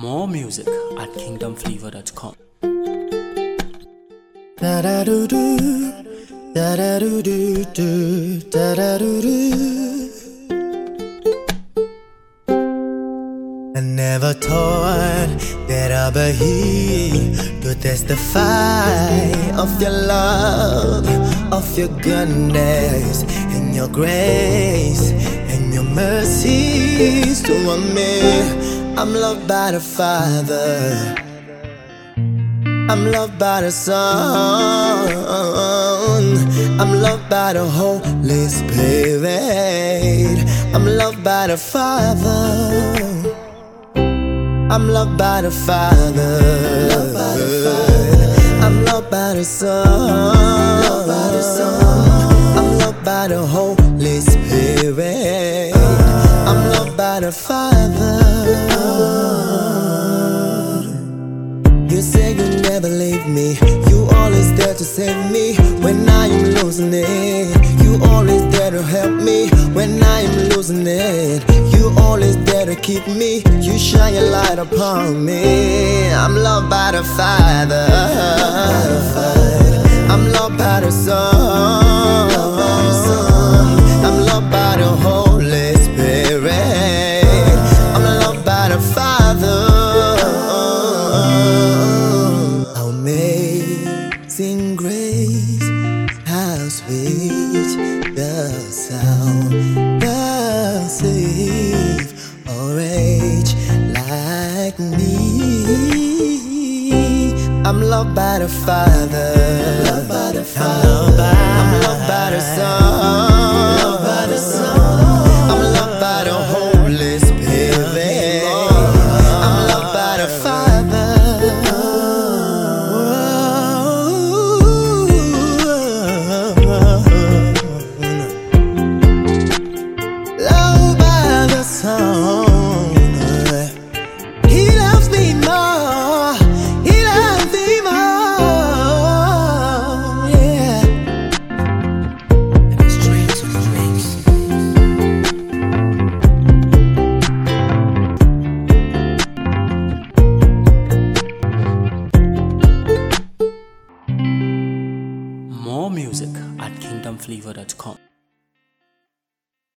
More music at kingdomflavor.com. Da da do do, da da do do do, da da do do. I never thought that I'll be here to testify of your love, of your goodness, and your grace, and your mercies toward me. I'm loved by the Father, I'm loved by the Son, I'm loved by the Holy Spirit. I'm loved by the Father, I'm loved by the Father, I'm loved by the Son, I'm loved by the Holy Spirit. I'm loved by the Father. You say you never leave me, you always there to save me when I am losing it. You always there to help me when I am losing it. You always there to keep me, you shine your light upon me. I'm loved by the Father, I'm loved by the Son, I'm loved by the Holy Spirit. I'm loved by the Father. Amazing grace, how sweet the sound that saved a wretch like me. I'm loved by the Father, I'm loved by the Son, I'm loved by the Holy Spirit. I'm loved by the Father. Loved by the Son. He loves me more, He loves me more, yeah. More music at kingdomflavor.com.